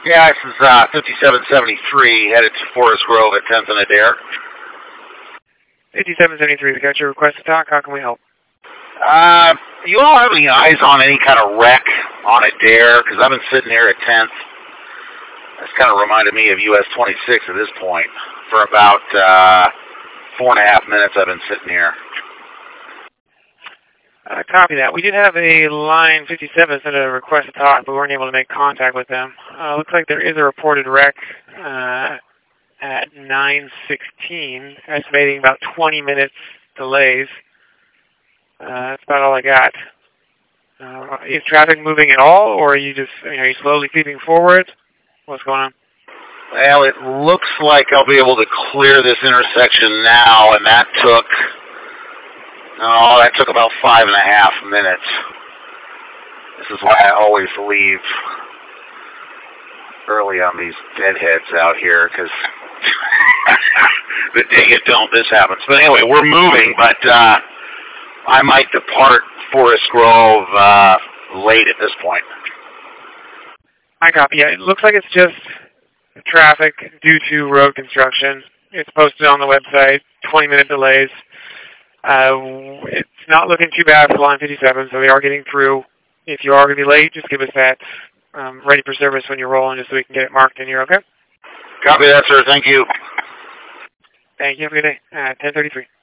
Yeah, this is 5773, headed to Forest Grove at 10th and Adair. 5773, we got your request to talk. How can we help? Do you all have any eyes on any kind of wreck on Adair? Because I've been sitting here at 10th. That's kind of reminded me of US 26 at this point. For about 4.5 minutes I've been sitting here. Copy that. We did have a line 57 send a request to talk, but we weren't able to make contact with them. Looks like there is a reported wreck at 9:16, estimating about 20 minutes delays. That's about all I got. Is traffic moving at all, or are you just are you slowly creeping forward? What's going on? Well, it looks like I'll be able to clear this intersection now, and that took about 5.5 minutes. This is why I always leave early on these deadheads out here, because the day you don't, this happens. But anyway, we're moving, but I might depart Forest Grove late at this point. I copy. Yeah, it looks like it's just traffic due to road construction. It's posted on the website, 20-minute delays. It's not looking too bad for line 57, so they are getting through. If you are going to be late, just give us that ready for service when you're rolling, just so we can get it marked in here, okay? Copy that, sir. Thank you. Thank you. Have a good day. 10:33.